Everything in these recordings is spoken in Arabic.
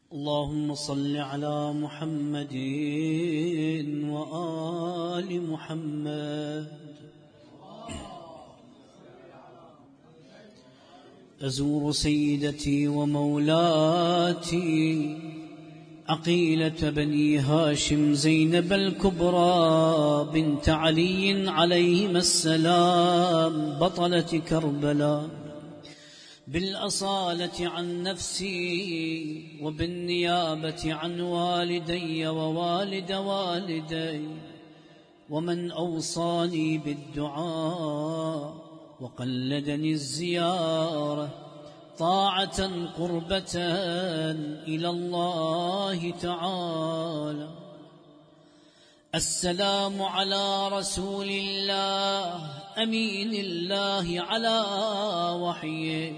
اللهم صل على محمد وآل محمد. أزور سيدتي ومولاتي عقيلة بني هاشم زينب الكبرى بنت علي عليهما السلام بطلة كربلاء، بالأصالة عن نفسي وبالنيابة عن والدي ووالد والدي، ومن أوصاني بالدعاء وقلدني الزيارة طاعة قربة إلى الله تعالى. السلام على رسول الله أمين الله على وحيه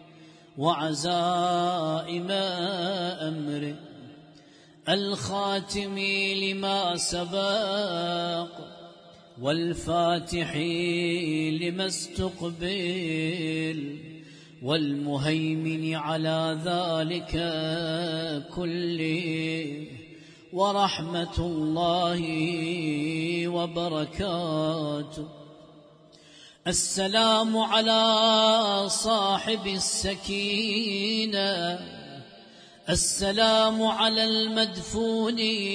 وعزائم أمره، الخاتم لما سبق والفاتح لما استقبل والمهيمن على ذلك كله، ورحمة الله وبركاته. السلام على صاحب السكينة، السلام على المدفون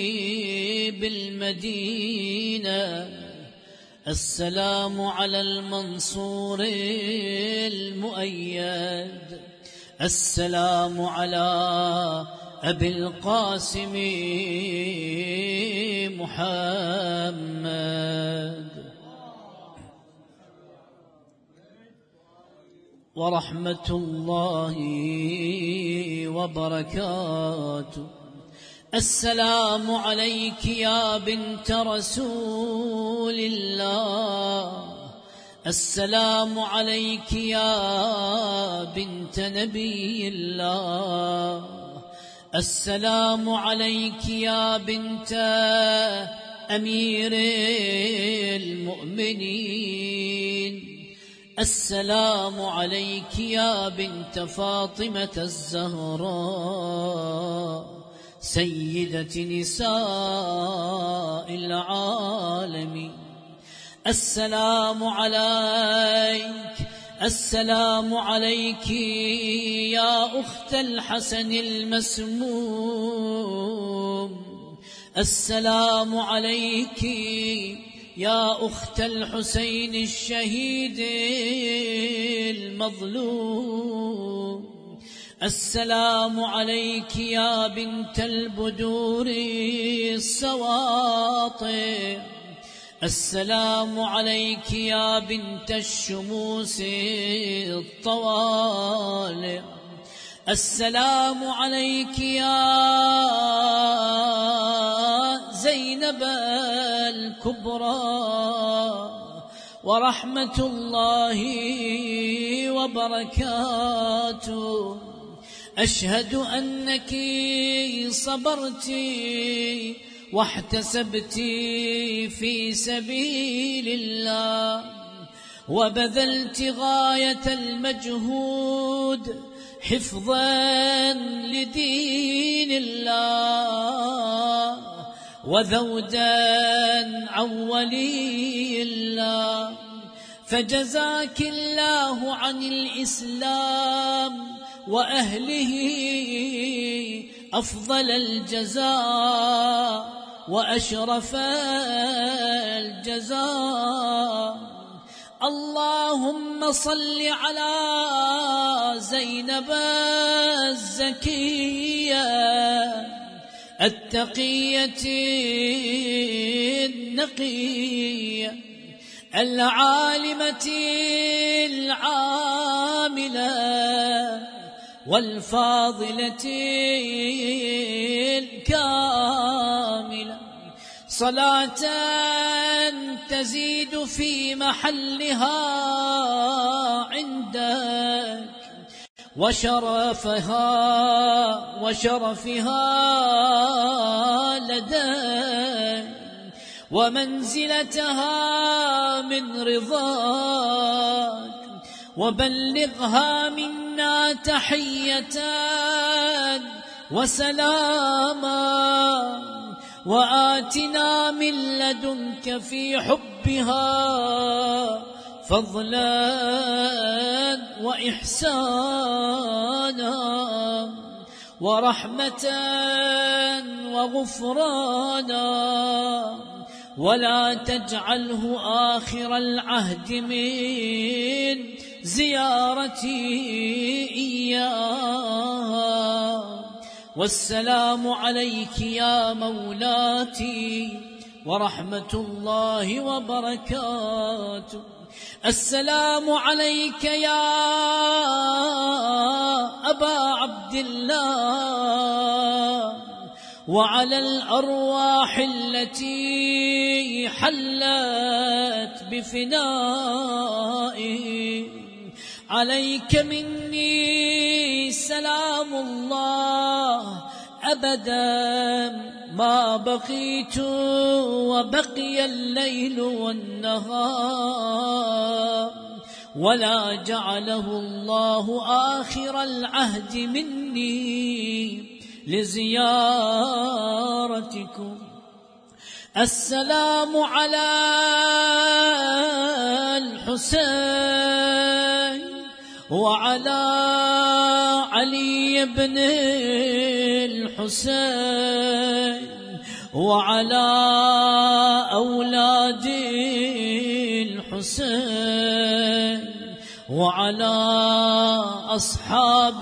بالمدينة، السلام على المنصور المؤيد، السلام على أبي القاسم محمد، ورحمة الله وبركاته. السلام عليك يا بنت رسول الله، السلام عليك يا بنت نبي الله، السلام عليك يا بنت أمير المؤمنين، السلام عليك يا بنت فاطمة الزهراء سيدة نساء العالمين. السلام عليك، السلام عليك يا أخت الحسن المسموم، السلام عليك يا أخت الحسين الشهيد المظلوم، السلام عليك يا بنت البدور السواطئ، السلام عليك يا بنت الشموس الطوالع، السلام عليك يا زينب الكبرى، ورحمة الله وبركاته. أشهد أنك صبرت واحتسبت في سبيل الله، وبذلت غاية المجهود حفظا لدين الله وذودا عن ولي الله، فجزاك الله عن الإسلام وأهله أفضل الجزاء وأشرف الجزاء. اللهم صل على زينب الزكية التقية النقية العالمة العاملة والفاضلة الكاملة، صلاة تزيد في محلها عندك وشرفها لديك ومنزلتها من رضاك، وبلغها منا تحية وسلاما وآتنا من لدنك في حبها فضلا وإحسانا ورحمة وغفرانا ولا تجعله آخر العهد من زيارتي إياها. والسلام عليك يا مولاتي ورحمة الله وبركاته. السلام عليك يا أبا عبد الله وعلى الأرواح التي حلت بفنائي. عليك مني سلام الله أبدا ما بقيت وبقي الليل والنهار، ولا جعله الله آخر العهد مني لزيارتكم. السلام على الحسين وعلى علي بن الحسين وعلى أولاد الحسين وعلى أصحاب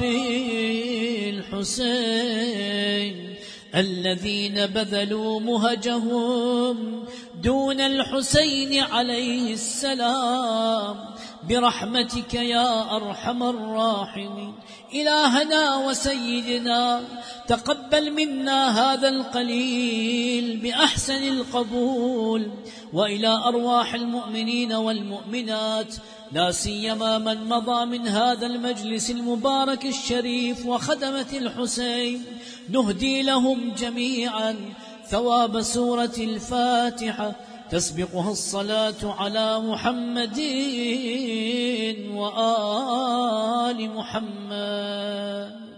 الحسين الذين بذلوا مهجهم دون الحسين عليه السلام برحمتك يا أرحم الراحمين. إلهنا وسيدنا تقبل منا هذا القليل بأحسن القبول، وإلى أرواح المؤمنين والمؤمنات لا سيما من مضى من هذا المجلس المبارك الشريف وخدمة الحسين نهدي لهم جميعا ثواب سورة الفاتحة تسبقها الصلاة على محمد وآل محمد.